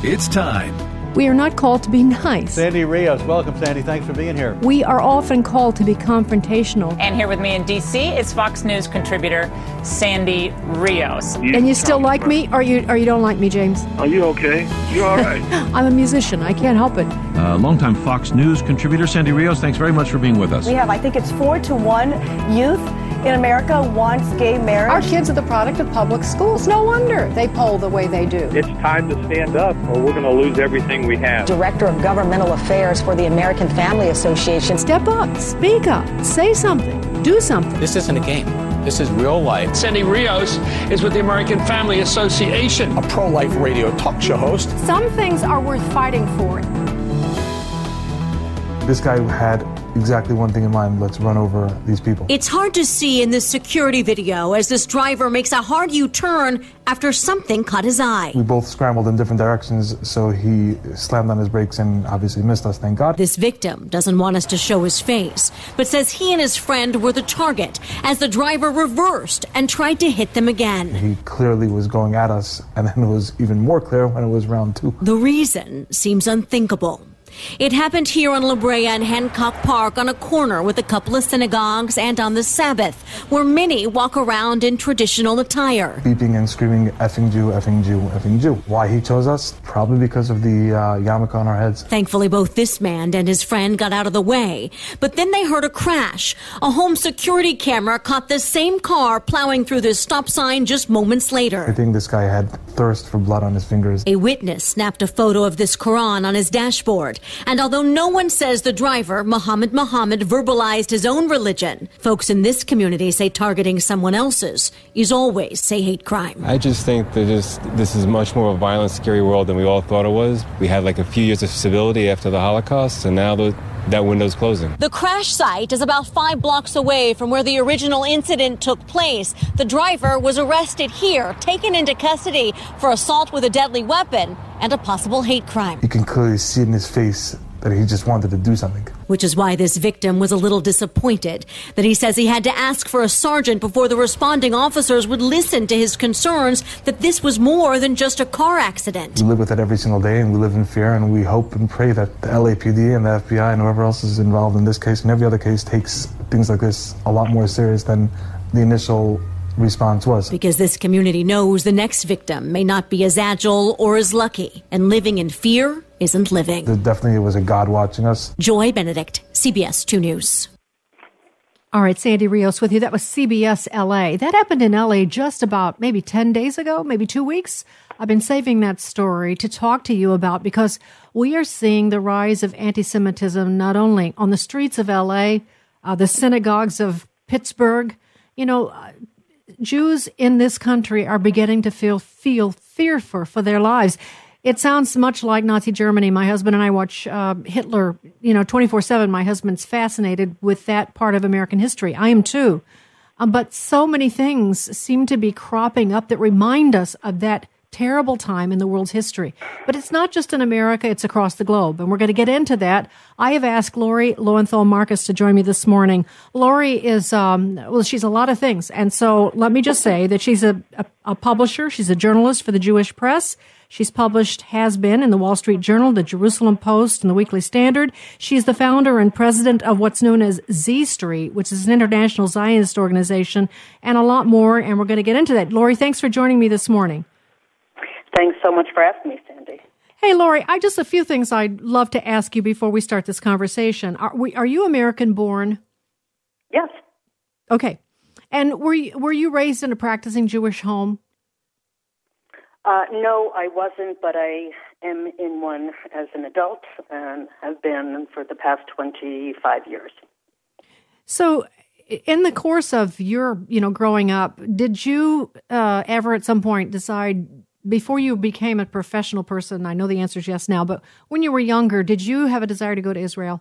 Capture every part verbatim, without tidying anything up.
It's time. We are not called to be nice. Sandy Rios. Welcome, Sandy. Thanks for being here. We are often called to be confrontational. And here with me in D C is Fox News contributor Sandy Rios. You and you still like me, or you or you don't like me, James? Are you okay? You're all right. I'm a musician. I can't help it. Uh, longtime Fox News contributor Sandy Rios, thanks very much for being with us. We have, I think it's four to one youth in America wants gay marriage. Our kids are the product of public schools. No wonder they poll the way they do. It's time to stand up or we're going to lose everything we have. Director of Governmental Affairs for the American Family Association. Step up, speak up, say something, do something. This isn't a game. This is real life. Sandy Rios is with the American Family Association, a pro-life radio talk show host. Some things are worth fighting for. This guy had exactly one thing in mind: let's run over these people. It's hard to see in this security video as this driver makes a hard U-turn after something caught his eye. We both scrambled in different directions, so he slammed on his brakes and obviously missed us, thank God. This victim doesn't want us to show his face, but says he and his friend were the target as the driver reversed and tried to hit them again. He clearly was going at us, and then it was even more clear when it was round two. The reason seems unthinkable. It happened here on La Brea and Hancock Park on a corner with a couple of synagogues and on the Sabbath, where many walk around in traditional attire. Beeping and screaming, effing Jew, effing Jew, effing Jew. Why he chose us? Probably because of the uh, yarmulke on our heads. Thankfully, both this man and his friend got out of the way. But then they heard a crash. A home security camera caught the same car plowing through this stop sign just moments later. I think this guy had thirst for blood on his fingers. A witness snapped a photo of this Quran on his dashboard. And although no one says the driver, Muhammad Muhammad, verbalized his own religion, folks in this community say targeting someone else's is always a hate crime. I just think that this, this is much more of a violent, scary world than we all thought it was. We had like a few years of civility after the Holocaust, and now the, that window's closing. The crash site is about five blocks away from where the original incident took place. The driver was arrested here, taken into custody for assault with a deadly weapon and a possible hate crime. You can clearly see in his face that he just wanted to do something. Which is why this victim was a little disappointed that he says he had to ask for a sergeant before the responding officers would listen to his concerns that this was more than just a car accident. We live with it every single day, and we live in fear, and we hope and pray that the L A P D and the F B I and whoever else is involved in this case and every other case takes things like this a lot more serious than the initial response was. Because this community knows the next victim may not be as agile or as lucky, and living in fear isn't living. There definitely was a God watching us. Joy Benedict, C B S two News. All right, Sandy Rios with you. That was C B S L A. That happened in L A just about maybe ten days ago, maybe two weeks. I've been saving that story to talk to you about because we are seeing the rise of anti-Semitism not only on the streets of L A, uh, the synagogues of Pittsburgh. You know, uh, Jews in this country are beginning to feel feel fearful for their lives. It sounds much like Nazi Germany. My husband and I watch uh, Hitler, you know, twenty-four seven. My husband's fascinated with that part of American history. I am too. Um, but so many things seem to be cropping up that remind us of that terrible time in the world's history. But it's not just in America, it's across the globe. And we're going to get into that. I have asked Lori Lowenthal Marcus to join me this morning. Lori is, um, well, she's a lot of things. And so let me just say that she's a, a, a publisher. She's a journalist for the Jewish Press. She's published, has been, in the Wall Street Journal, the Jerusalem Post, and the Weekly Standard. She's the founder and president of what's known as Z Street, which is an international Zionist organization, and a lot more. And we're going to get into that. Lori, thanks for joining me this morning. Thanks so much for asking me, Sandy. Hey, Lori, I just a few things I'd love to ask you before we start this conversation. Are we, are you American-born? Yes. Okay. And were you, were you raised in a practicing Jewish home? Uh, no, I wasn't, but I am in one as an adult and have been for the past twenty-five years. So in the course of your, you know, growing up, did you uh, ever at some point decide, before you became a professional person, I know the answer is yes now, but when you were younger, did you have a desire to go to Israel?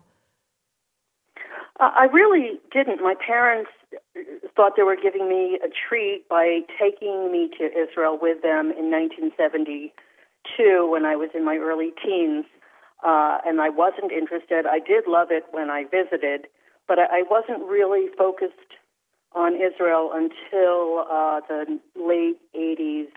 Uh, I really didn't. My parents thought they were giving me a treat by taking me to Israel with them in nineteen seventy-two when I was in my early teens, uh, and I wasn't interested. I did love it when I visited, but I, I wasn't really focused on Israel until uh, the late eighties,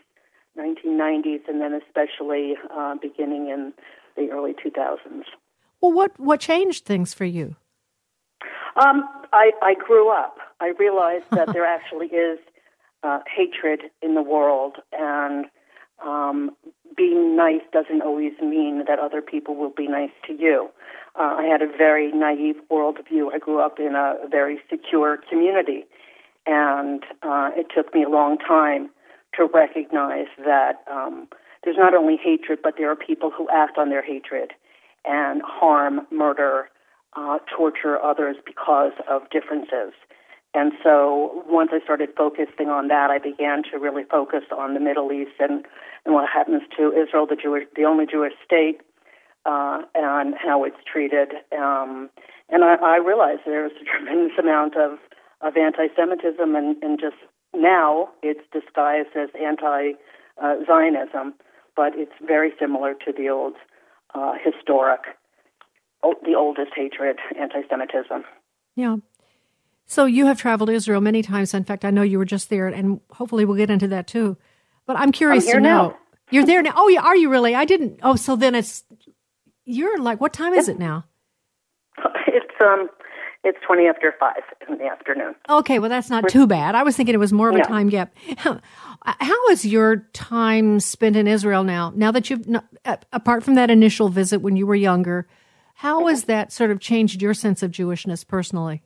nineteen nineties, and then especially uh, beginning in the early two thousands. Well, what, what changed things for you? Um, I, I grew up. I realized that there actually is uh, hatred in the world, and um, being nice doesn't always mean that other people will be nice to you. Uh, I had a very naive worldview. I grew up in a very secure community, and uh, it took me a long time to recognize that um, there's not only hatred, but there are people who act on their hatred and harm, murder, uh, torture others because of differences. And so once I started focusing on that, I began to really focus on the Middle East and, and what happens to Israel, the Jewish, the only Jewish state, uh, and how it's treated. Um, and I, I realized there's a tremendous amount of, of anti-Semitism, and, and just now it's disguised as anti-Zionism, but it's very similar to the old uh, historic, the oldest hatred, anti-Semitism. Yeah. So you have traveled to Israel many times. In fact, I know you were just there, and hopefully we'll get into that too. But I'm curious I'm here to know. Now. You're there now? Oh, yeah. Are you really? I didn't. Oh, so then it's, you're like, what time is it now? It's, um, it's twenty after five in the afternoon. Okay, well, that's not too bad. I was thinking it was more of a No. time gap. How, how is your time spent in Israel now? Now that you've, apart from that initial visit when you were younger, how has that sort of changed your sense of Jewishness personally?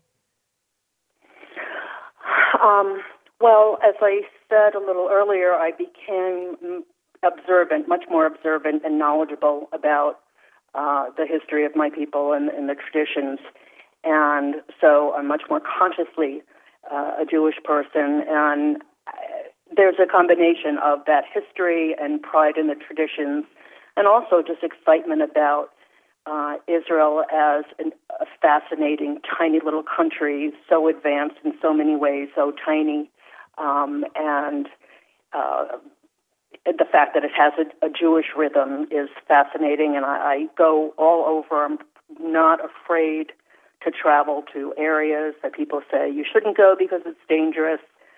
Um, well, as I said a little earlier, I became observant, much more observant and knowledgeable about uh, the history of my people and, and the traditions. And so I'm much more consciously uh, a Jewish person. And uh, there's a combination of that history and pride in the traditions, and also just excitement about Uh, Israel as an, a fascinating, tiny little country, so advanced in so many ways, so tiny, um, and uh, the fact that it has a, a Jewish rhythm is fascinating, and I, I go all over. I'm not afraid to travel to areas that people say you shouldn't go because it's dangerous.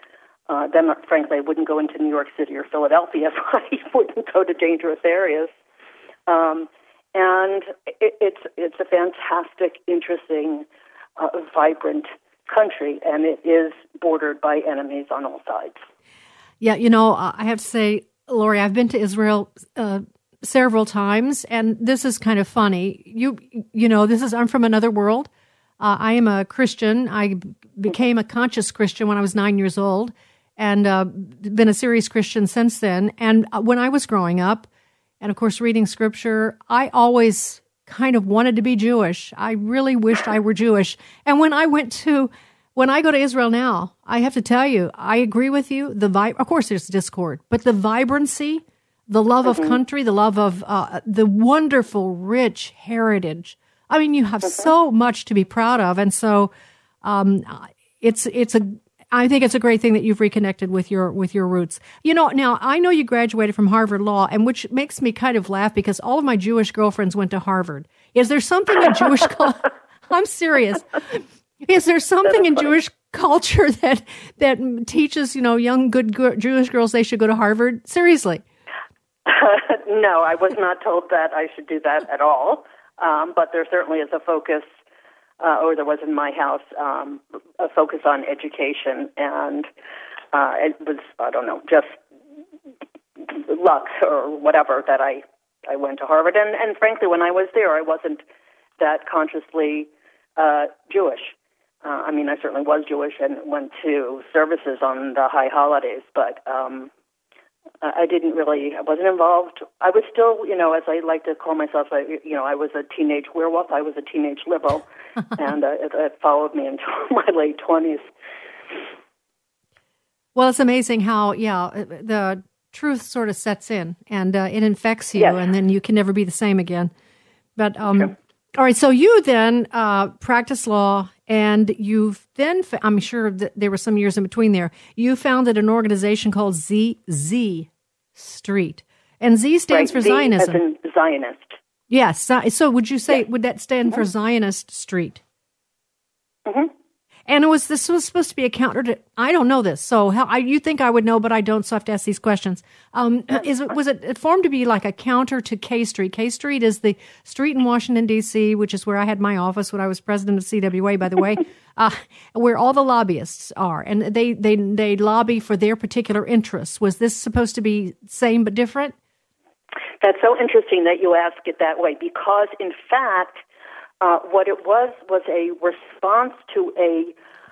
Uh, then, frankly, I wouldn't go into New York City or Philadelphia if I wouldn't go to dangerous areas. Um, And it, it's it's a fantastic, interesting, uh, vibrant country, and it is bordered by enemies on all sides. Yeah, you know, I have to say, Lori, I've been to Israel uh, several times, and this is kind of funny. You you know, this is I'm from another world. Uh, I am a Christian. I became a conscious Christian when I was nine years old, and uh, been a serious Christian since then. And when I was growing up, and of course, reading scripture, I always kind of wanted to be Jewish. I really wished I were Jewish. And when I went to, when I go to Israel now, I have to tell you, I agree with you. The vi- Of course, there's discord, but the vibrancy, the love mm-hmm. of country, the love of uh, the wonderful, rich heritage. I mean, you have mm-hmm. so much to be proud of. And so um, it's it's a I think it's a great thing that you've reconnected with your with your roots. You know, now I know you graduated from Harvard Law, and which makes me kind of laugh because all of my Jewish girlfriends went to Harvard. Is there something in Jewish culture? I'm serious. Is there something in Jewish culture that that teaches, you know, young good g- Jewish girls they should go to Harvard? Seriously. No, I was not told that I should do that at all. Um, but there certainly is a focus. Uh, or there was in my house, um, a focus on education, and uh, it was, I don't know, just luck or whatever that I, I went to Harvard. And, and frankly, when I was there, I wasn't that consciously uh, Jewish. Uh, I mean, I certainly was Jewish and went to services on the high holidays, but um, I didn't really, I wasn't involved. I was still, you know, as I like to call myself, I, you know, I was a teenage werewolf. I was a teenage liberal, and uh, it, it followed me into my late twenties. Well, it's amazing how, yeah, the truth sort of sets in, and uh, it infects you, yes. and then you can never be the same again. But, um, okay. All right, so you then uh, practice law, and you've then, I'm sure that there were some years in between there, you founded an organization called Z Z Street. And Z stands right, for Z Zionism. As in Zionist. Yes. So would you say, yes. would that stand mm-hmm. for Zionist Street? Mm-hmm. And it was this was supposed to be a counter to, I don't know this, so how, I, you think I would know, but I don't, so I have to ask these questions. Um, is it, was it formed to be like a counter to K Street? K Street is the street in Washington, D C, which is where I had my office when I was president of C W A, by the way, uh, where all the lobbyists are, and they, they, they lobby for their particular interests. Was this supposed to be same but different? That's so interesting that you ask it that way, because in fact, uh, what it was was a response to a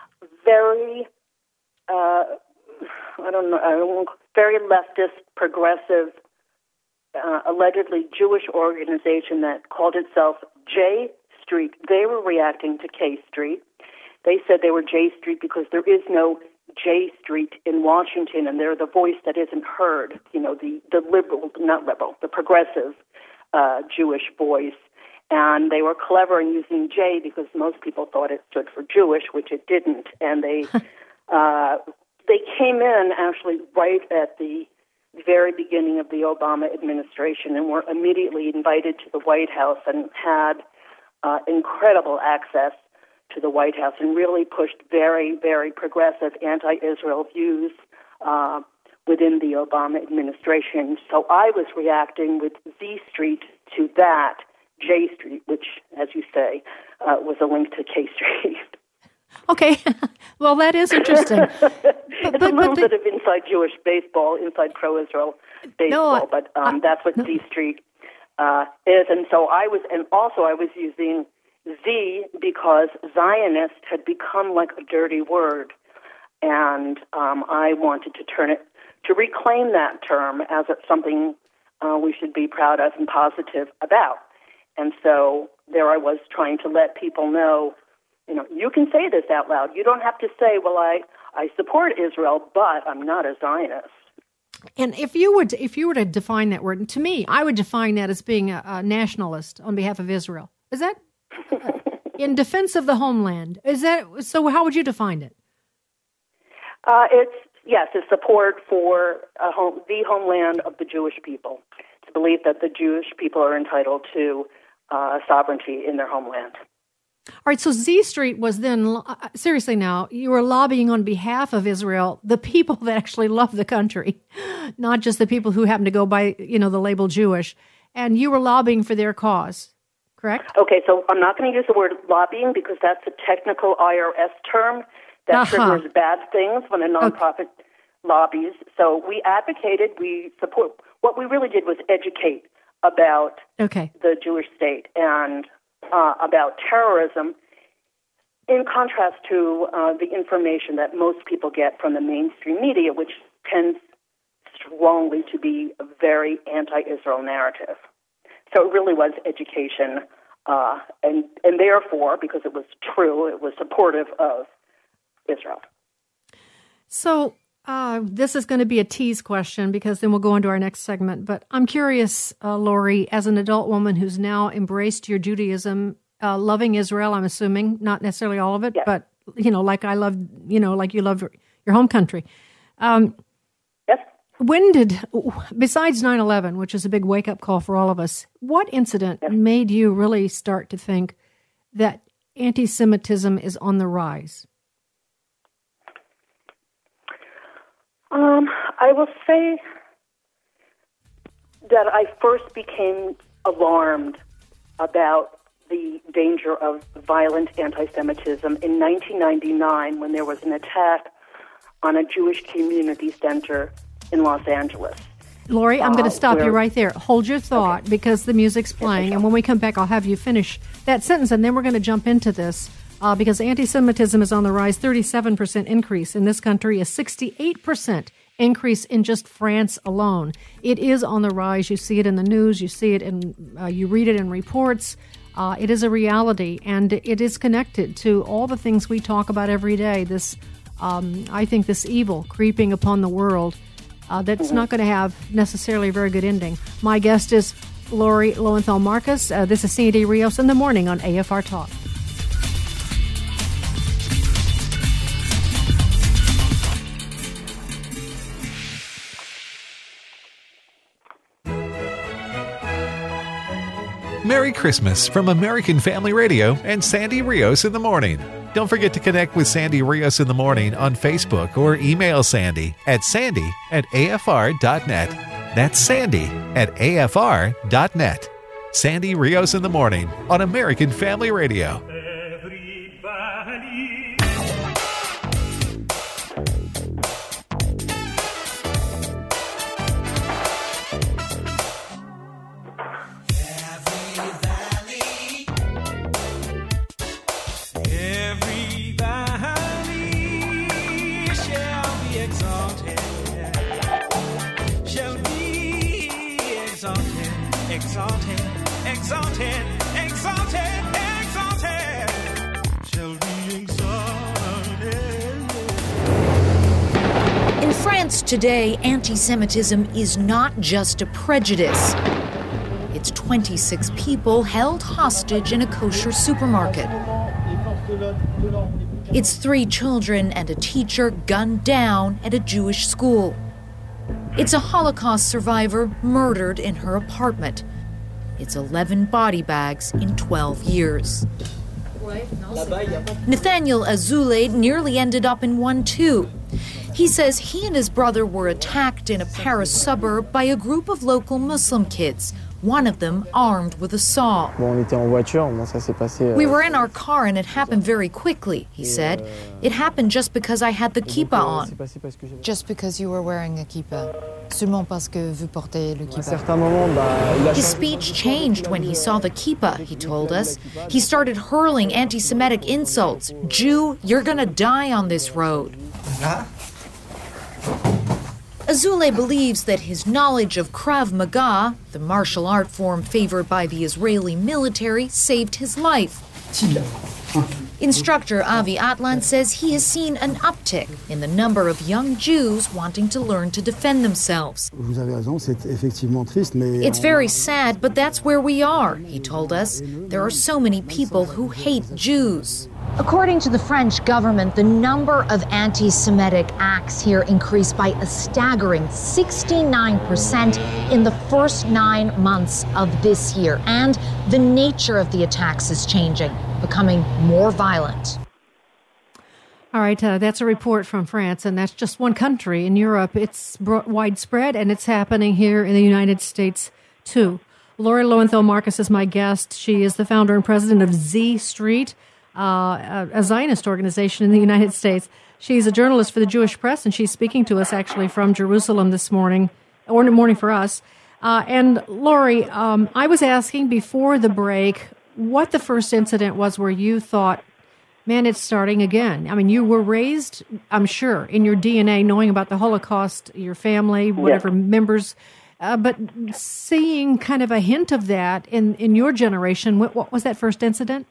very, uh, I don't know, I don't, very leftist, progressive, uh, allegedly Jewish organization that called itself J Street. They were reacting to K Street. They said they were J Street because there is no J Street in Washington, and they're the voice that isn't heard, you know, the, the liberal, not liberal, the progressive uh, Jewish voice. And they were clever in using J because most people thought it stood for Jewish, which it didn't. And they uh, they came in actually right at the very beginning of the Obama administration and were immediately invited to the White House and had uh, incredible access to the White House and really pushed very, very progressive anti-Israel views uh, within the Obama administration. So I was reacting with Z Street to that, J Street, which, as you say, uh, was a link to K Street. Okay, well, that is interesting. But, it's but, a little but the, bit of inside Jewish baseball, inside pro-Israel baseball, no, but um, I, that's what no. Z Street uh, is. And so I was, and also I was using Z because Zionist had become like a dirty word, and um, I wanted to turn it, to reclaim that term as something uh, we should be proud of and positive about. And so there I was trying to let people know, you know, you can say this out loud. You don't have to say, well, I, I support Israel, but I'm not a Zionist. And if you would, if you were to define that word, to me, I would define that as being a, a nationalist on behalf of Israel. Is that in defense of the homeland? Is that so? How would you define it? Uh, it's yes, it's support for a home, the homeland of the Jewish people. To believe that the Jewish people are entitled to uh, sovereignty in their homeland. All right. So Z Street was then seriously. Now you were lobbying on behalf of Israel, the people that actually love the country, not just the people who happen to go by, you know, the label Jewish. And you were lobbying for their cause. Correct? Okay, so I'm not going to use the word lobbying because that's a technical I R S term that uh-huh. triggers bad things when a nonprofit okay. lobbies. So we advocated, we support. What we really did was educate about okay. the Jewish state and uh, about terrorism, in contrast to uh, the information that most people get from the mainstream media, which tends strongly to be a very anti-Israel narrative. So it really was education, uh, and, and therefore, because it was true, it was supportive of Israel. So uh, this is going to be a tease question because then we'll go into our next segment. But I'm curious, uh, Lori, as an adult woman who's now embraced your Judaism, uh, loving Israel, I'm assuming, not necessarily all of it, yes. but, you know, like I love, you know, like you love your home country. Um, yes. When did, besides nine eleven, which is a big wake-up call for all of us, what incident yes. made you really start to think that anti-Semitism is on the rise? Um, I will say that I first became alarmed about the danger of violent anti-Semitism in nineteen ninety-nine when there was an attack on a Jewish community center in Los Angeles. Lori, I'm going to stop uh, where, you right there. Hold your thought okay. because the music's playing, yes, and when we come back, I'll have you finish that sentence, and then we're going to jump into this uh, because anti-Semitism is on the rise, thirty-seven percent increase in this country, a sixty-eight percent increase in just France alone. It is on the rise. You see it in the news. You see it in, uh, you read it in reports. Uh, it is a reality, and it is connected to all the things we talk about every day. This, um, I think, this evil creeping upon the world. Uh, that's mm-hmm. not going to have necessarily a very good ending. My guest is Lori Lowenthal Marcus. Uh, this is Sandy Rios in the morning on A F R Talk. Merry Christmas from American Family Radio and Sandy Rios in the morning. Don't forget to connect with Sandy Rios in the Morning on Facebook or email Sandy at sandy at a f r dot net. That's Sandy at a f r dot net. Sandy Rios in the Morning on American Family Radio. Exalted, exalted, exalted, exalted, shall be exalted. In France today, anti-Semitism is not just a prejudice. It's twenty-six people held hostage in a kosher supermarket. It's three children and a teacher gunned down at a Jewish school. It's a Holocaust survivor murdered in her apartment. It's eleven body bags in twelve years. Nathaniel Azoulay nearly ended up in one too. He says he and his brother were attacked in a Paris suburb by a group of local Muslim kids, one of them armed with a saw. We were in our car and it happened very quickly, he said. It happened just because I had the kippah on. Just because you were wearing a kippah. Seulement parce que vous portez le kippah. His speech changed when he saw the kippah, he told us. He started hurling anti-Semitic insults. Jew, you're gonna die on this road. Azoulay believes that his knowledge of Krav Maga, the martial art form favored by the Israeli military, saved his life. Instructor Avi Atlan says he has seen an uptick in the number of young Jews wanting to learn to defend themselves. It's very sad, but that's where we are, he told us. There are so many people who hate Jews. According to the French government, the number of anti-Semitic acts here increased by a staggering sixty-nine percent in the first nine months of this year. And the nature of the attacks is changing, becoming more violent. All right, uh, that's a report from France, and that's just one country in Europe. It's bro- widespread, and it's happening here in the United States, too. Lori Lowenthal Marcus is my guest. She is the founder and president of Z Street, uh, a Zionist organization in the United States. She's a journalist for the Jewish Press, and she's speaking to us actually from Jerusalem this morning, or in the morning for us. Uh, and Lori, um, I was asking before the break what the first incident was where you thought, man, it's starting again. I mean, you were raised, I'm sure, in your D N A, knowing about the Holocaust, your family, whatever yeah. members, uh, but seeing kind of a hint of that in, in your generation, what, what was that first incident?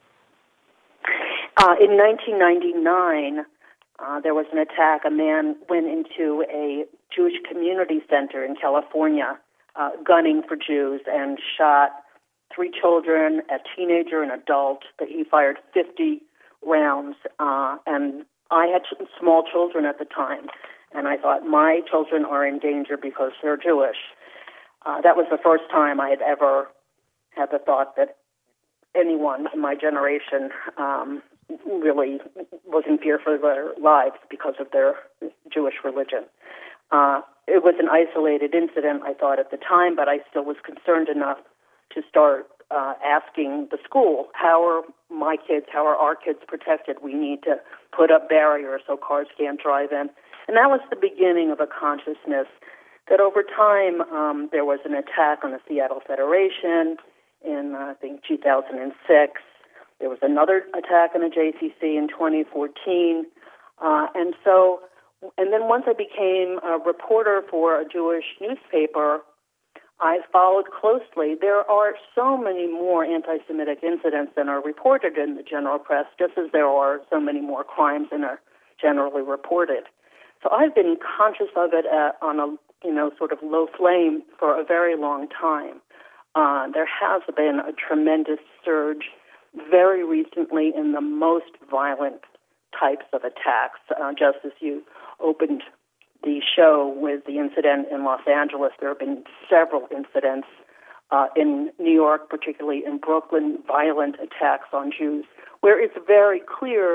Uh, in nineteen ninety-nine, uh, there was an attack. A man went into a Jewish community center in California, uh, gunning for Jews, and shot three children, a teenager, an adult. That he fired fifty rounds, uh, and I had small children at the time, and I thought, my children are in danger because they're Jewish. Uh, that was the first time I had ever had the thought that anyone in my generation um, really was in fear for their lives because of their Jewish religion. Uh, it was an isolated incident, I thought, at the time, but I still was concerned enough to start uh, asking the school, how are my kids, how are our kids protected? We need to put up barriers so cars can't drive in. And that was the beginning of a consciousness that over time um, there was an attack on the Seattle Federation in, uh, I think, two thousand six. There was another attack on the J C C in twenty fourteen. Uh, and so, and then once I became a reporter for a Jewish newspaper, I followed closely. There are so many more anti-Semitic incidents than are reported in the general press, just as there are so many more crimes than are generally reported. So I've been conscious of it uh, on a, you know, sort of low flame for a very long time. Uh, there has been a tremendous surge very recently in the most violent types of attacks, uh, just as you opened the show with the incident in Los Angeles. There have been several incidents uh, in New York, particularly in Brooklyn, violent attacks on Jews, where it's very clear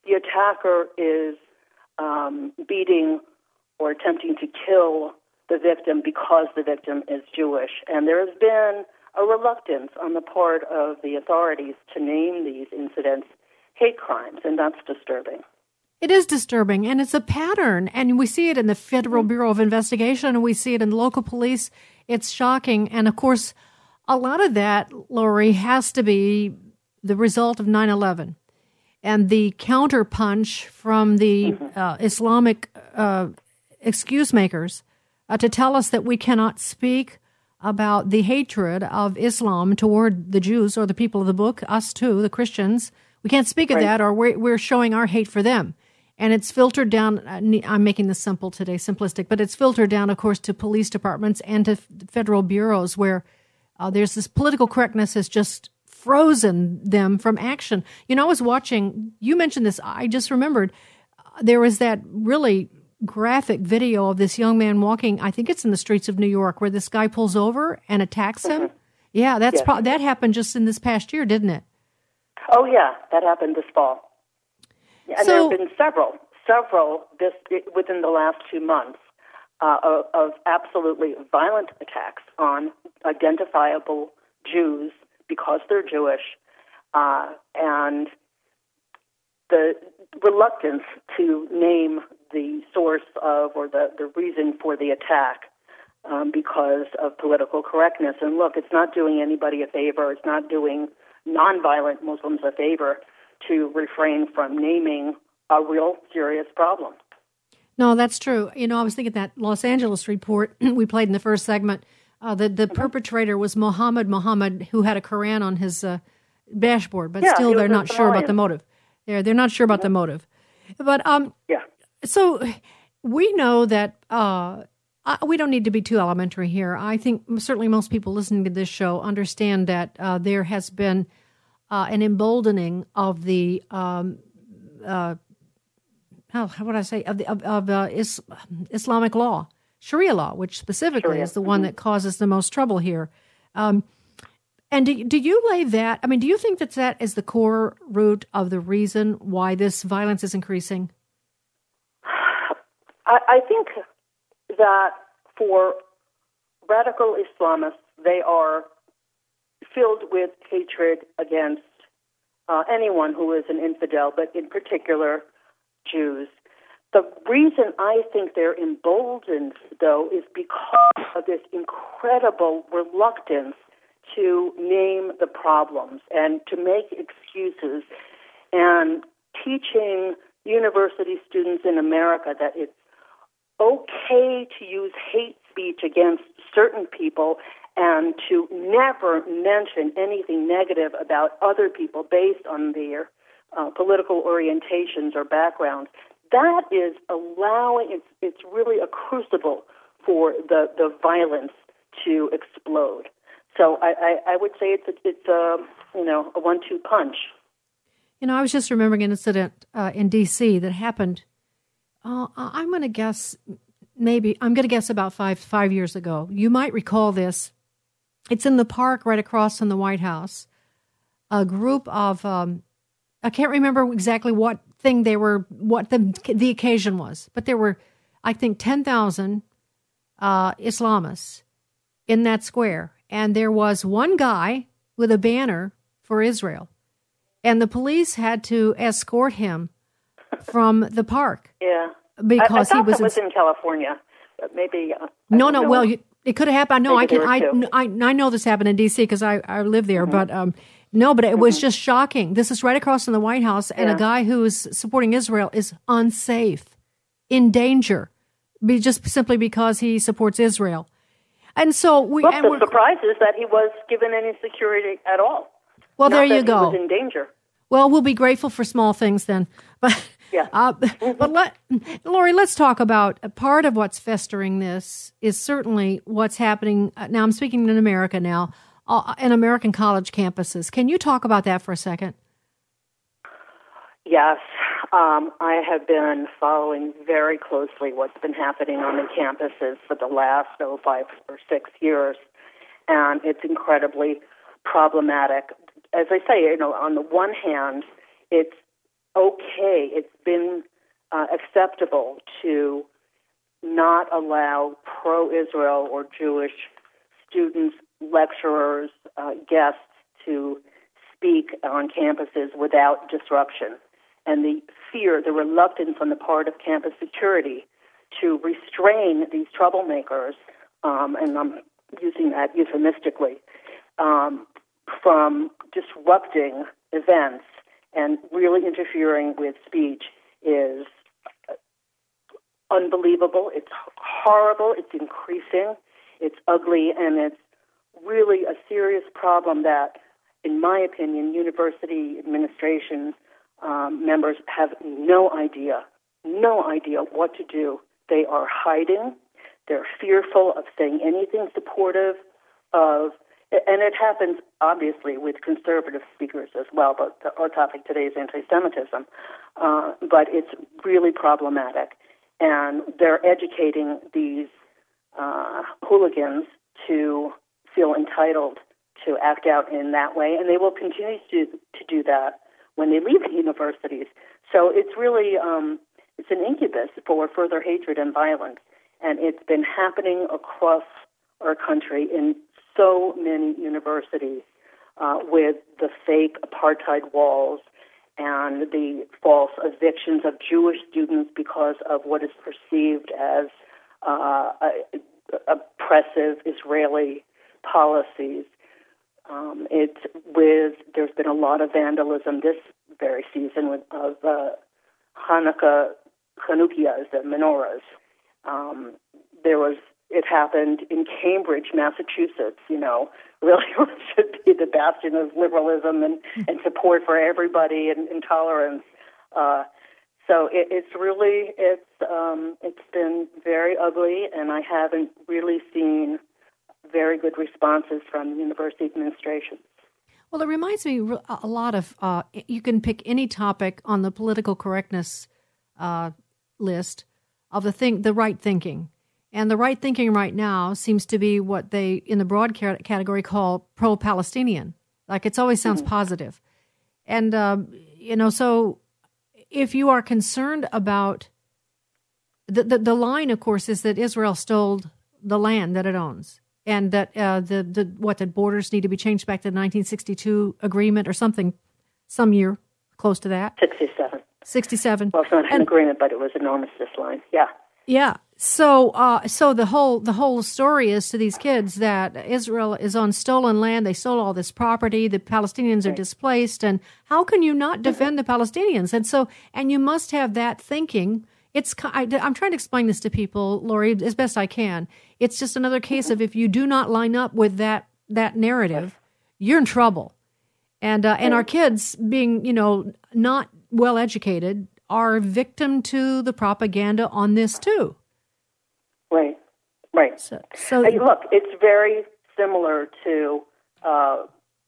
the attacker is um, beating or attempting to kill the victim because the victim is Jewish. And there has been a reluctance on the part of the authorities to name these incidents hate crimes, and that's disturbing. It is disturbing, and it's a pattern, and we see it in the Federal Bureau of Investigation, and we see it in local police. It's shocking, and of course, a lot of that, Lori, has to be the result of nine eleven and the counterpunch from the mm-hmm. uh, Islamic uh, excuse makers uh, to tell us that we cannot speak about the hatred of Islam toward the Jews or the people of the book, us too, the Christians. We can't speak of right. that, or we're, we're showing our hate for them. And it's filtered down, I'm making this simple today, simplistic, but it's filtered down, of course, to police departments and to federal bureaus where uh, there's this political correctness has just frozen them from action. You know, I was watching, you mentioned this, I just remembered, uh, there was that really graphic video of this young man walking, I think it's in the streets of New York, where this guy pulls over and attacks him. Mm-hmm. Yeah, that's yes. pro- that happened just in this past year, didn't it? Oh, yeah, that happened this fall. And so, there have been several, several this within the last two months uh, of, of absolutely violent attacks on identifiable Jews because they're Jewish, uh, and the reluctance to name the source of or the, the reason for the attack um, because of political correctness. And look, it's not doing anybody a favor. It's not doing nonviolent Muslims a favor to refrain from naming a real serious problem. No, that's true. You know, I was thinking that Los Angeles report we played in the first segment, uh, the, the mm-hmm. perpetrator was Mohammed Mohammed, who had a Quran on his uh, dashboard, but yeah, still they're not sure about the motive. They're, they're not sure about mm-hmm. the motive. But um, yeah. So we know that uh, we don't need to be too elementary here. I think certainly most people listening to this show understand that uh, there has been uh, an emboldening of the um, uh, how, how would I say of the of, of uh, is, Islamic law, Sharia law, which specifically Sharia. is the one mm-hmm. that causes the most trouble here. Um, and do, do you lay that? I mean, do you think that that is the core root of the reason why this violence is increasing? I, I think that for radical Islamists, they are filled with hatred against uh, anyone who is an infidel, but in particular Jews. The reason I think they're emboldened, though, is because of this incredible reluctance to name the problems and to make excuses, and teaching university students in America that it's okay to use hate speech against certain people and to never mention anything negative about other people based on their uh, political orientations or backgrounds. That is allowing, it's, it's really a crucible for the, the violence to explode. So I, I, I would say it's a, it's a, you know, a one two punch. You know, I was just remembering an incident uh, in D C that happened, uh, I'm going to guess, maybe, I'm going to guess about five five years ago. You might recall this. It's in the park right across from the White House. A group of, um, I can't remember exactly what thing they were, what the the occasion was, but there were, I think, ten thousand uh, Islamists in that square. And there was one guy with a banner for Israel. And the police had to escort him from the park. Yeah. Because I, I thought he was, that was in, in California. But maybe. Uh, no, no. Know. Well, you, it could have happened. No, maybe I can. I, I I know this happened in D C because I, I live there. Mm-hmm. But um, no, but it mm-hmm. was just shocking. This is right across from the White House, and yeah. a guy who is supporting Israel is unsafe, in danger, be just simply because he supports Israel. And so we. Well, and the surprise is that he was given any security at all. Well, Not there that you go. He was in danger. Well, we'll be grateful for small things then. But yeah. uh, but let Lori, let's talk about part of what's festering this is certainly what's happening. Uh, now, I'm speaking in America now, uh, in American college campuses. Can you talk about that for a second? Yes. Um, I have been following very closely what's been happening on the campuses for the last, oh, five or six years, and it's incredibly problematic. As I say, you know, on the one hand, it's okay, it's been uh, acceptable to not allow pro-Israel or Jewish students, lecturers, uh, guests to speak on campuses without disruption. And the fear, the reluctance on the part of campus security to restrain these troublemakers, um, and I'm using that euphemistically, um, from disrupting events and really interfering with speech is unbelievable. It's horrible. It's increasing. It's ugly, and it's really a serious problem that, in my opinion, university administration um, members have no idea, no idea what to do. They are hiding. They're fearful of saying anything supportive of, and it happens obviously with conservative speakers as well, but the, our topic today is anti-Semitism. Uh, but it's really problematic. And they're educating these uh, hooligans to feel entitled to act out in that way, and they will continue to, to do that when they leave the universities. So it's really, um, it's an incubus for further hatred and violence. And it's been happening across our country in so many universities uh, with the fake apartheid walls and the false evictions of Jewish students because of what is perceived as uh, oppressive Israeli policies. Um, it's with there's been a lot of vandalism this very season with, of uh, Hanukkah, Chanukias, the menorahs. Um, there was, it happened in Cambridge, Massachusetts, you know, really should be the bastion of liberalism and, and support for everybody and, and tolerance. Uh, so it, it's really, it's um, it's been very ugly, and I haven't really seen very good responses from university administrations. Well, it reminds me a lot of, uh, you can pick any topic on the political correctness uh, list of the thing, the right thinking. And the right thinking right now seems to be what they, in the broad category, call pro-Palestinian. Like, it always sounds mm-hmm. positive. And, um, you know, so if you are concerned about, the, the, the line, of course, is that Israel stole the land that it owns. And that uh, the, the what, the borders need to be changed back to the nineteen sixty-two agreement or something, some year close to that. sixty-seven. sixty-seven. Well, it's not an and, agreement, but it was enormous, this line. Yeah. Yeah. So, uh, so the whole the whole story is to these kids that Israel is on stolen land. They stole all this property. The Palestinians are right. displaced, and how can you not defend the Palestinians? And so, and you must have that thinking. It's I, I'm trying to explain this to people, Lori, as best I can. It's just another case of if you do not line up with that that narrative, you're in trouble. And uh, and our kids, being you know not well educated, are victim to the propaganda on this too. Right, right. So, so hey, look, it's very similar to uh,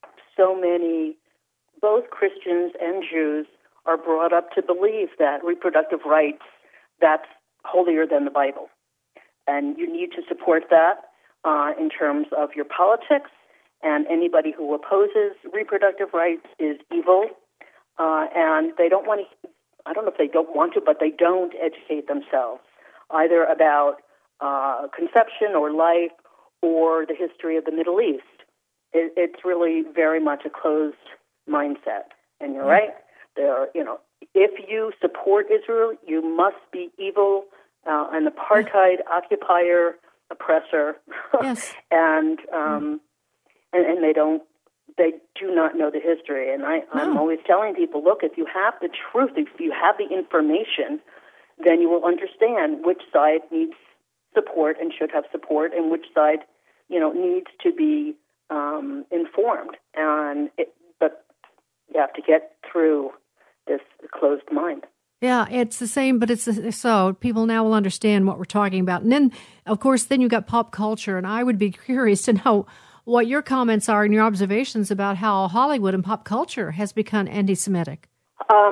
so many, both Christians and Jews are brought up to believe that reproductive rights, that's holier than the Bible. And you need to support that uh, in terms of your politics, and anybody who opposes reproductive rights is evil, uh, and they don't want to, I don't know if they don't want to, but they don't educate themselves, either about uh, conception or life or the history of the Middle East. It, it's really very much a closed mindset. And you're right. There, you know, if you support Israel, you must be evil, uh, an apartheid occupier, oppressor, yes. and, um, and and they don't, they do not know the history. And I, I'm no. always telling people, look, if you have the truth, if you have the information, then you will understand which side needs support and should have support, and which side, you know, needs to be um, informed. And it, but you have to get through this closed mind. Yeah, it's the same, but it's so people now will understand what we're talking about. And then, of course, then you got pop culture, and I would be curious to know what your comments are and your observations about how Hollywood and pop culture has become anti-Semitic. Um,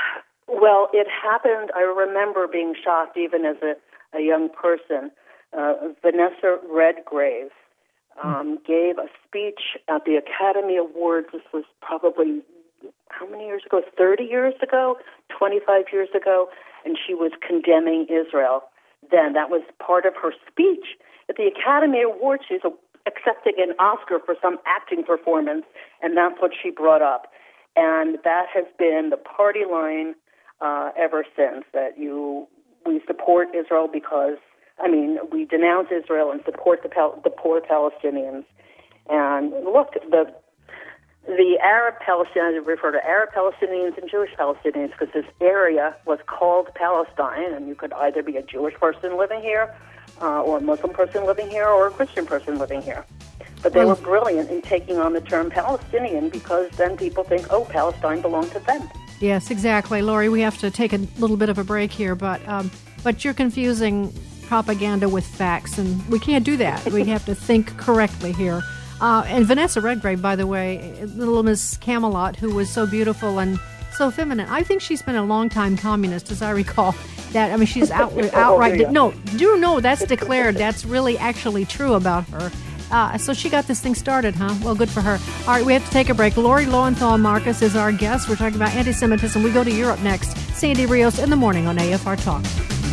well, it happened. I remember being shocked, even as a, a young person. Uh, Vanessa Redgrave um, mm. gave a speech at the Academy Awards. This was probably how many years ago? thirty years ago, twenty-five years ago, and she was condemning Israel. Then that was part of her speech at the Academy Awards. She's accepting an Oscar for some acting performance, and that's what she brought up. And that has been the party line uh, ever since, that you we support Israel because, I mean, we denounce Israel and support the Pal- the poor Palestinians. And look, the the Arab Palestinians refer to Arab Palestinians and Jewish Palestinians because this area was called Palestine, and you could either be a Jewish person living here, uh, or a Muslim person living here, or a Christian person living here. But they were brilliant in taking on the term Palestinian because then people think, oh, Palestine belonged to them. Yes, exactly. Lori, we have to take a little bit of a break here, but um, but you're confusing propaganda with facts, and we can't do that. We have to think correctly here. Uh, and Vanessa Redgrave, by the way, little Miss Camelot, who was so beautiful and so feminine. I think she's been a long-time communist, as I recall. That I mean, she's out, outright. De- no, do know that's declared. That's really actually true about her. Uh, so she got this thing started, huh? Well, good for her. All right, we have to take a break. Lori Lowenthal Marcus is our guest. We're talking about anti-Semitism. We go to Europe next. Sandy Rios in the morning on A F R Talk.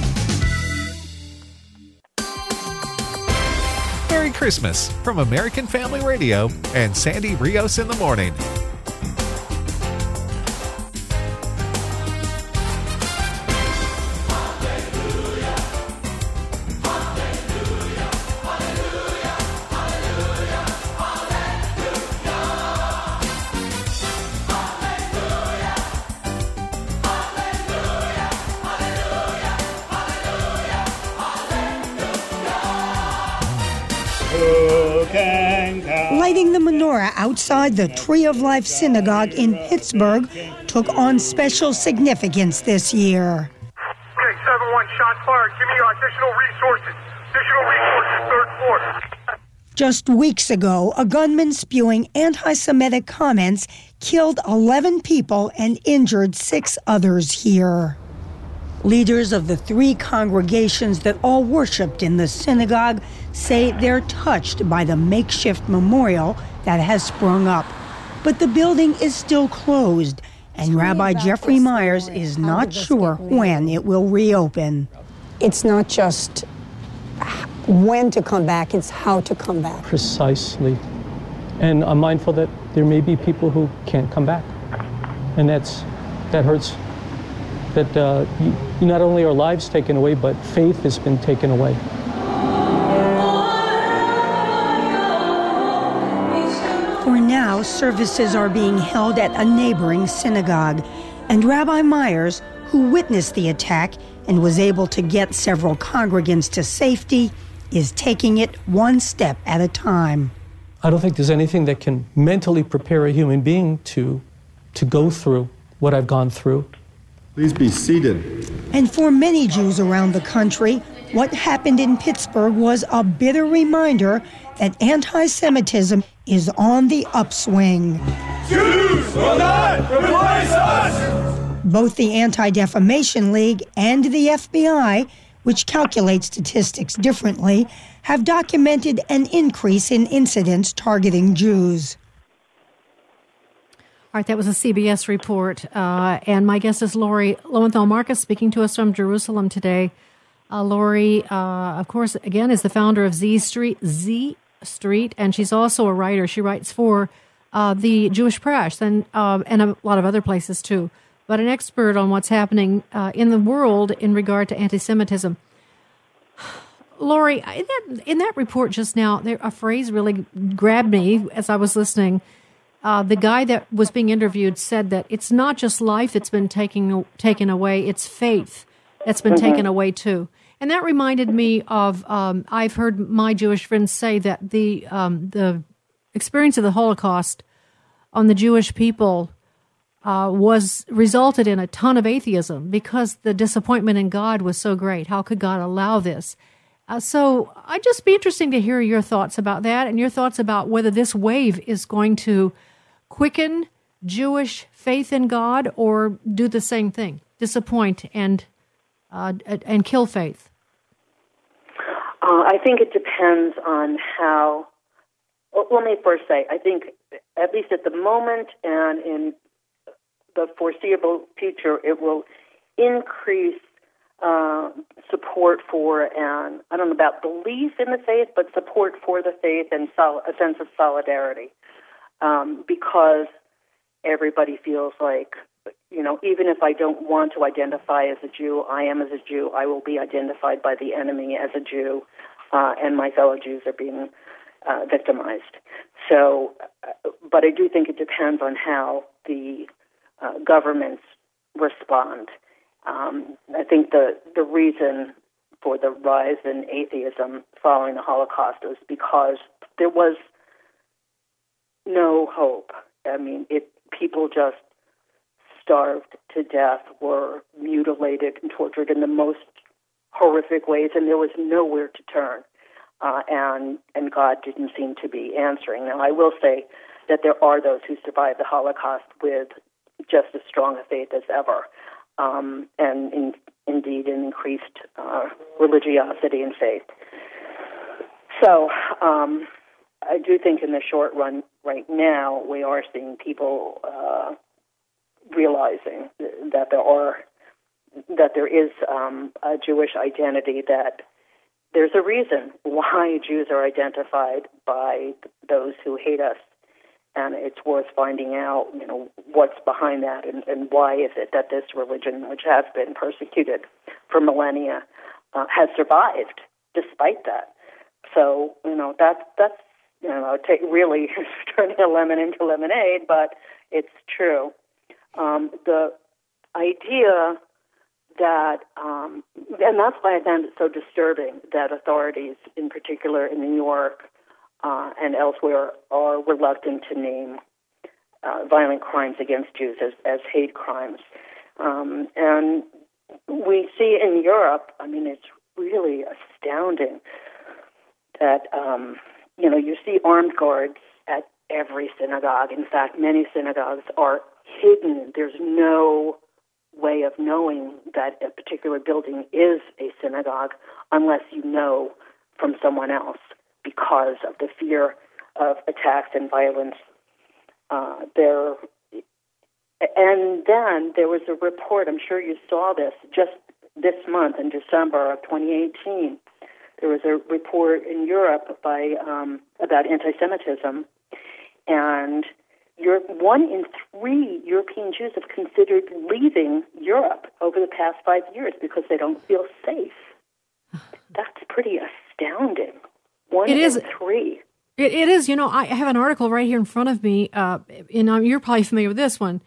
Merry Christmas from American Family Radio and Sandy Rios in the morning. Lighting the menorah outside the Tree of Life Synagogue in Pittsburgh took on special significance this year. Okay, seven one, shot fired. Give me additional resources. Additional resources, third floor. Just weeks ago, a gunman spewing anti-Semitic comments killed eleven people and injured six others here. Leaders of the three congregations that all worshipped in the synagogue say they're touched by the makeshift memorial that has sprung up. But the building is still closed, and Rabbi Jeffrey Myers is not sure when it will reopen. It's not just when to come back, it's how to come back. Precisely. And I'm mindful that there may be people who can't come back. And that's that hurts. That uh, you, you not only are lives taken away, but faith has been taken away. For now, services are being held at a neighboring synagogue, and Rabbi Myers, who witnessed the attack and was able to get several congregants to safety, is taking it one step at a time. I don't think there's anything that can mentally prepare a human being to, to go through what I've gone through. Please be seated. And for many Jews around the country, what happened in Pittsburgh was a bitter reminder that anti-Semitism is on the upswing. Jews will not replace us! Both the Anti-Defamation League and the F B I, which calculate statistics differently, have documented an increase in incidents targeting Jews. All right, that was a C B S report, uh, and my guest is Lori Lowenthal Marcus, speaking to us from Jerusalem today. Uh, Lori, uh, of course, again, is the founder of Z Street, Z Street, and she's also a writer. She writes for uh, the Jewish Press and uh, and a lot of other places too. But an expert on what's happening uh, in the world in regard to anti-Semitism. Lori, in that, in that report just now, there, a phrase really grabbed me as I was listening. Uh, the guy that was being interviewed said that it's not just life that's been taken taken away, it's faith that's been mm-hmm. taken away too. And that reminded me of, um, I've heard my Jewish friends say that the um, the experience of the Holocaust on the Jewish people uh, was resulted in a ton of atheism because the disappointment in God was so great. How could God allow this? Uh, so I'd just be interesting to hear your thoughts about that and your thoughts about whether this wave is going to quicken Jewish faith in God or do the same thing, disappoint and uh, and kill faith. Uh, I think it depends on how. Well, let me first say, I think at least at the moment and in the foreseeable future, it will increase uh, support for, and I don't know about belief in the faith, but support for the faith and sol- a sense of solidarity, um, because everybody feels like, you know, even if I don't want to identify as a Jew, I am as a Jew, I will be identified by the enemy as a Jew, uh, and my fellow Jews are being uh, victimized. So, uh, but I do think it depends on how the uh, governments respond. Um, I think the, the reason for the rise in atheism following the Holocaust was because there was no hope. I mean, it people just starved to death, were mutilated and tortured in the most horrific ways, and there was nowhere to turn. Uh, and and God didn't seem to be answering. Now, I will say that there are those who survived the Holocaust with just as strong a faith as ever, um, and in, indeed an increased uh, religiosity and faith. So um, I do think in the short run right now we are seeing people uh, realizing that there are that there is um, a Jewish identity, that there's a reason why Jews are identified by those who hate us, and it's worth finding out, you know, what's behind that, and, and why is it that this religion, which has been persecuted for millennia, uh, has survived despite that. So, you know, that's that's you know, take really turning a lemon into lemonade, but it's true. Um, the idea that, um, and that's why I found it so disturbing that authorities, in particular in New York uh, and elsewhere, are reluctant to name uh, violent crimes against Jews as, as hate crimes. Um, and we see in Europe, I mean, it's really astounding that, um, you know, you see armed guards at every synagogue. In fact, many synagogues are hidden. There's no way of knowing that a particular building is a synagogue unless you know from someone else, because of the fear of attacks and violence uh, there. And then there was a report, I'm sure you saw this, just this month in December of twenty eighteen. There was a report in Europe by um, about anti-Semitism, and Europe, one in three European Jews have considered leaving Europe over the past five years because they don't feel safe. That's pretty astounding. One it in is, three. It, it is. You know, I have an article right here in front of me, uh, and um, you're probably familiar with this one.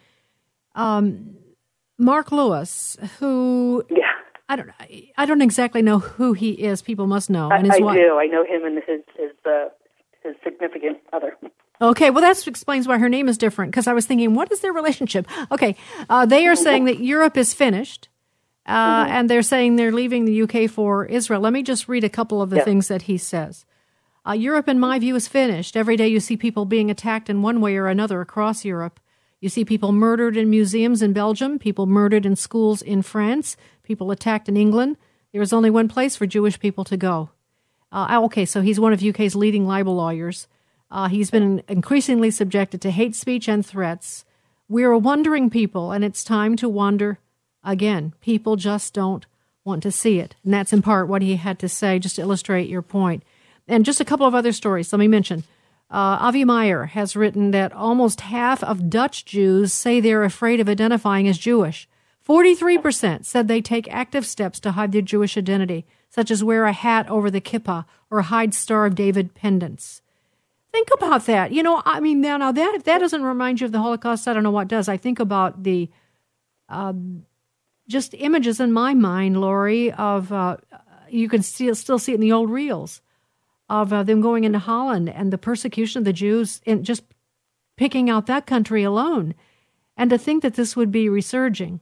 Um, Mark Lewis, who yeah. I don't, I don't exactly know who he is. People must know. I, and his I wife. do. I know him and his his uh, his significant other. Okay, well, that explains why her name is different, because I was thinking, what is their relationship? Okay, uh, they are saying that Europe is finished, uh, mm-hmm. and they're saying they're leaving the U K for Israel. Let me just read a couple of the yeah. things that he says. Uh, Europe, in my view, is finished. Every day you see people being attacked in one way or another across Europe. You see people murdered in museums in Belgium, people murdered in schools in France, people attacked in England. There is only one place for Jewish people to go. Uh, okay, so he's one of U K's leading libel lawyers. Uh, he's been increasingly subjected to hate speech and threats. We're a wandering people, and it's time to wander again. People just don't want to see it. And that's in part what he had to say, just to illustrate your point. And just a couple of other stories. Let me mention. Uh, Avi Meyer has written that almost half of Dutch Jews say they're afraid of identifying as Jewish. forty-three percent said they take active steps to hide their Jewish identity, such as wear a hat over the kippah or hide Star of David pendants. Think about that. You know, I mean, now, now that if that doesn't remind you of the Holocaust, I don't know what does. I think about the uh, just images in my mind, Lori, of uh, you can still still see it in the old reels of uh, them going into Holland and the persecution of the Jews, and just picking out that country alone, and to think that this would be resurging.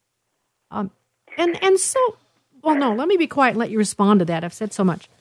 Um, and and so, well, no, let me be quiet and let you respond to that. I've said so much.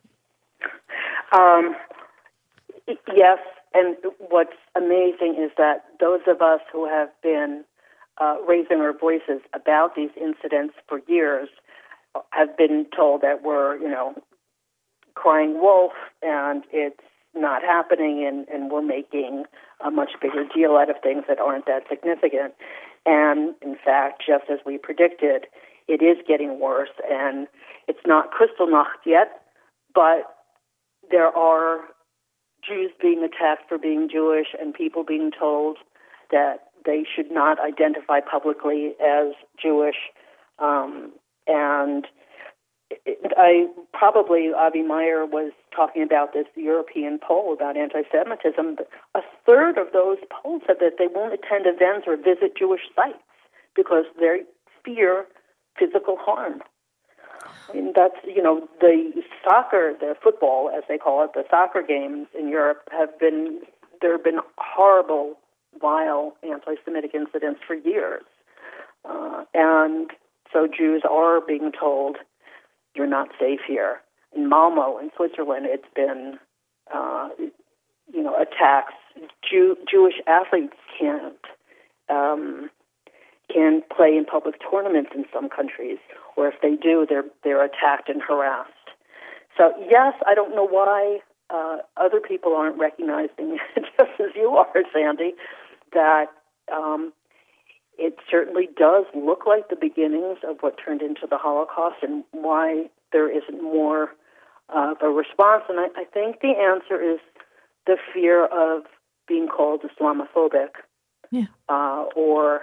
Um. Yes, and what's amazing is that those of us who have been uh, raising our voices about these incidents for years have been told that we're, you know, crying wolf, and it's not happening, and, and we're making a much bigger deal out of things that aren't that significant. And in fact, just as we predicted, it is getting worse, and it's not Kristallnacht yet, but there are Jews being attacked for being Jewish and people being told that they should not identify publicly as Jewish. Um, and it, I probably, Avi Meyer was talking about this European poll about anti-Semitism. A third of those polls said that they won't attend events or visit Jewish sites because they fear physical harm. I mean, that's, you know, the soccer, the football, as they call it, the soccer games in Europe have been, there have been horrible, vile anti-Semitic incidents for years. Uh, and so Jews are being told, you're not safe here. In Malmo, in Switzerland, it's been, uh, you know, attacks. Jew, Jewish athletes can't um, can play in public tournaments in some countries, or if they do, they're they're attacked and harassed. So yes, I don't know why uh, other people aren't recognizing, just as you are, Sandy, that um, it certainly does look like the beginnings of what turned into the Holocaust, and why there isn't more of a response. And I, I think the answer is the fear of being called Islamophobic, yeah. uh, or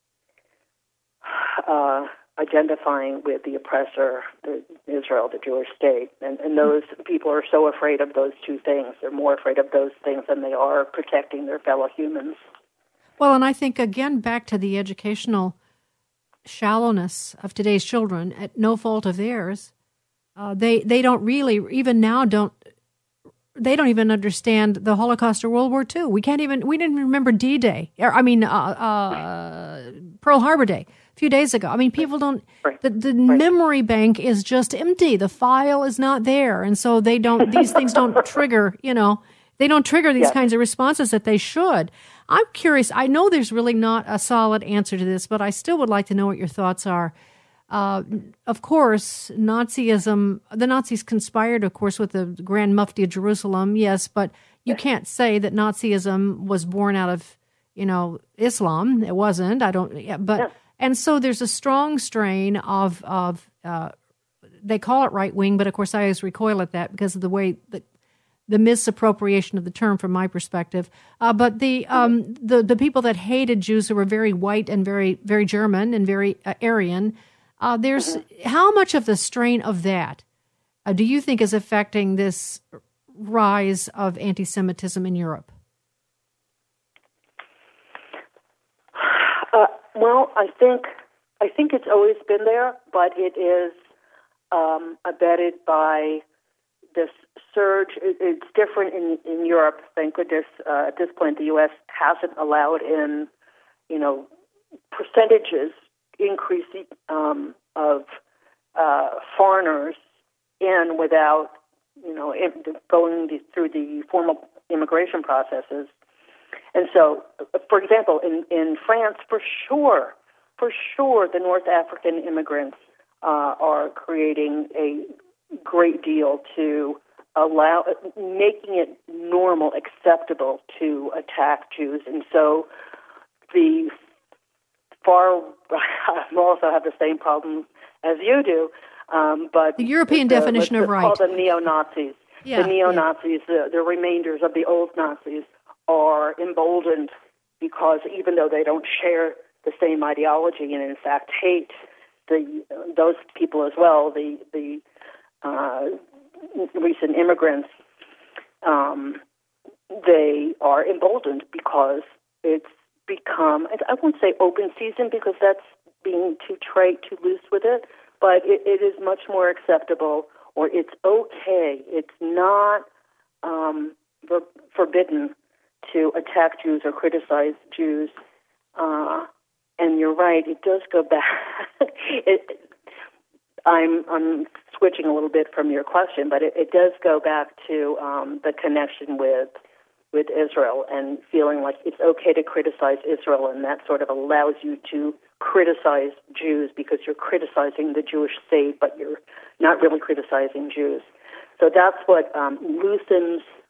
uh, identifying with the oppressor, the, Israel, the Jewish state. And, and those people are so afraid of those two things. They're more afraid of those things than they are protecting their fellow humans. Well, and I think, again, back to the educational shallowness of today's children, at no fault of theirs, uh, they, they don't really, even now, don't, they don't even understand the Holocaust or World War Two. We can't even, we didn't remember D-Day, or, I mean, uh, uh, Pearl Harbor Day a few days ago. I mean, people don't, the, the memory bank is just empty. The file is not there. And so they don't, these things don't trigger, you know, they don't trigger these yes. kinds of responses that they should. I'm curious. I know there's really not a solid answer to this, but I still would like to know what your thoughts are. Uh, of course, Nazism, the Nazis conspired, of course, with the Grand Mufti of Jerusalem, yes, but you can't say that Nazism was born out of, you know, Islam. It wasn't. I don't, yeah, but, yeah. And so there's a strong strain of, of uh, they call it right-wing, but of course I always recoil at that because of the way that the misappropriation of the term from my perspective. Uh, but the, um, the the people that hated Jews who were very white and very very German and very uh, Aryan, uh, there's mm-hmm. how much of the strain of that uh, do you think is affecting this rise of anti-Semitism in Europe? Uh, well, I think I think it's always been there, but it is um, abetted by this surge. It's different in, in Europe. Thank goodness, uh, at this point, the U S hasn't allowed in, you know, percentages increase um, of uh, foreigners in without, you know, going the, through the formal immigration processes. And so, for example, in, in France, for sure, for sure, the North African immigrants uh, are creating a great deal to allow, making it normal, acceptable to attack Jews. And so the far, I also have the same problem as you do, um, but... The European the, definition of right. Let's call them neo-Nazis. Yeah, the neo-Nazis, yeah. the, the remainders of the old Nazis, are emboldened because even though they don't share the same ideology and in fact hate the those people as well, the, the uh, recent immigrants, um, they are emboldened because it's become, I won't say open season because that's being too trite, too loose with it, but it, it is much more acceptable, or it's okay. It's not um, for, forbidden to attack Jews or criticize Jews. Uh, and you're right, it does go back. it, I'm, I'm switching a little bit from your question, but it, it does go back to um, the connection with with Israel and feeling like it's okay to criticize Israel, and that sort of allows you to criticize Jews because you're criticizing the Jewish state, but you're not really criticizing Jews. So that's what um, loosens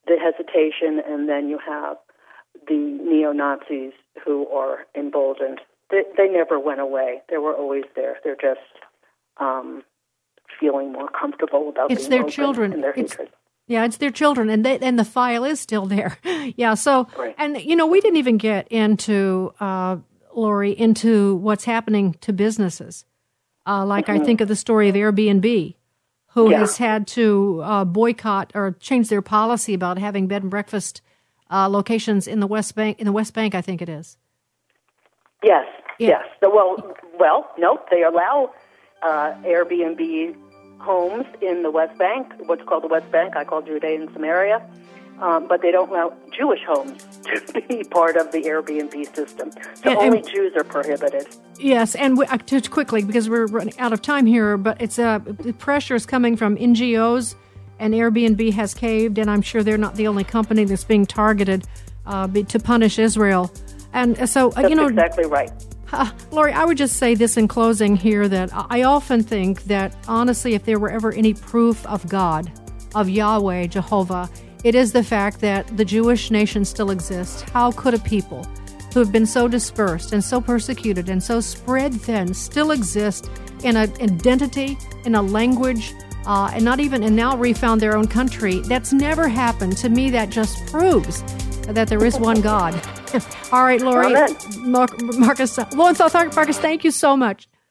the hesitation, and then you have the neo-Nazis who are emboldened. They, they never went away. They were always there. They're just um, feeling more comfortable about it's being their open children. and their It's, hatred. yeah, it's their children, and they, and the file is still there. yeah, so, right. and, you know, we didn't even get into, uh, Lori, into what's happening to businesses. Uh, like mm-hmm. I think of the story of Airbnb, who yeah. has had to uh, boycott or change their policy about having bed and breakfast uh, locations in the West Bank. In the West Bank, I think it is. Yes, yeah. yes. So, well, well, no, they allow uh, Airbnb homes in the West Bank, what's called the West Bank. I call Judea and Samaria. Um, but they don't allow Jewish homes to be part of the Airbnb system. So and, only and, Jews are prohibited. Yes, and we, uh, just quickly, because we're running out of time here, but it's uh, the pressure is coming from N G Os, and Airbnb has caved, and I'm sure they're not the only company that's being targeted uh, to punish Israel. And so, uh, That's you know, exactly right. Uh, Lori, I would just say this in closing here, that I often think that, honestly, if there were ever any proof of God, of Yahweh, Jehovah, it is the fact that the Jewish nation still exists. How could a people who have been so dispersed and so persecuted and so spread thin still exist in an identity, in a language, uh, and not even, and now refound their own country? That's never happened. To me, that just proves that there is one God. All right, Lori, Mar- Marcus, Lowenthal Marcus, thank you so much.